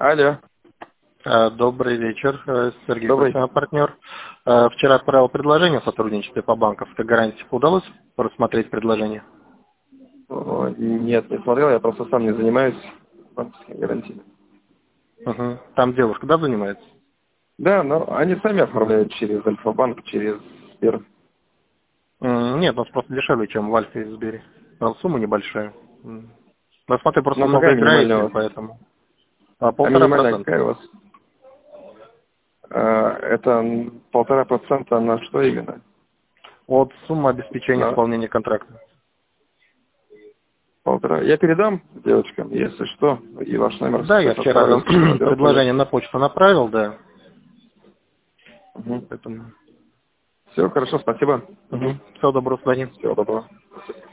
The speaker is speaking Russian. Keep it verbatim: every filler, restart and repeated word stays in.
Алло. Э, Добрый вечер, э, Сергей Добрый. Костян, партнер. Э, Вчера отправил предложение о сотрудничестве по банковской гарантии. Удалось просмотреть предложение? О, Нет, не смотрел, я просто сам не занимаюсь банковской гарантией. Угу. Там девушка, да, занимается? Да, но они сами оформляют через Альфа-банк, через Сбер. М, Нет, у нас просто дешевле, чем в Альфе и Сбере. Там сумма небольшая. М. Ну, смотрю, просто Ну, какая много минимальная у играете, вас? поэтому. А, А полтора минимальная процента. какая у вас? А, это полтора процента на что именно? От суммы обеспечения На исполнения контракта. полтора. Я передам девочкам, если что, и ваш номер Да, я сейчас вчера отправлю, сколько наберу, пойдет. предложение на почту направил, да. Угу. Поэтому. Все, хорошо, спасибо. Угу. Всего доброго, свидания. Всего доброго.